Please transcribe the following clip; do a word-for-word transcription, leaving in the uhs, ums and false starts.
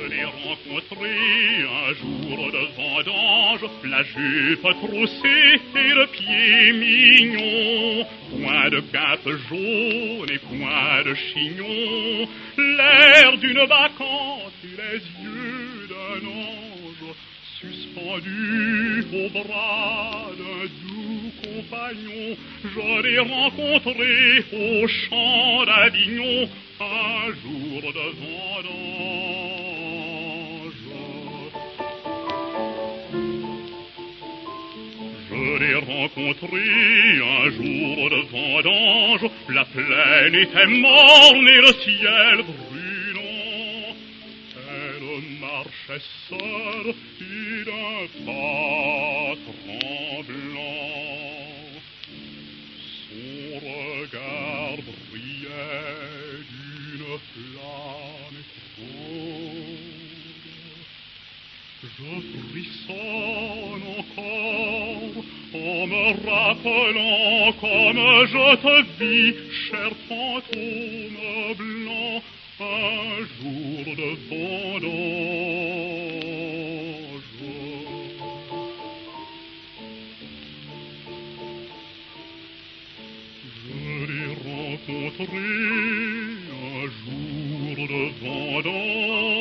l'ai rencontré un jour de vendange, la jupe troussée et le pied mignon, point de cape jaune et point de chignon, l'air d'une bacchante et les yeux d'un ange, suspendu au bras d'un doux compagnon. Je l'ai rencontré au champ d'Avignon un jour de vendange. Je l'ai rencontré un jour de vendange, la plaine était morne et le ciel brûlant. Elle marchait seule et d'un pas tremblant. Son regard brillait d'une flamme étrange. Je frissonne encore en me rappelant comme je te vis, cher fantôme blanc, un jour de vendange. Je l'ai rencontré un jour de vendange.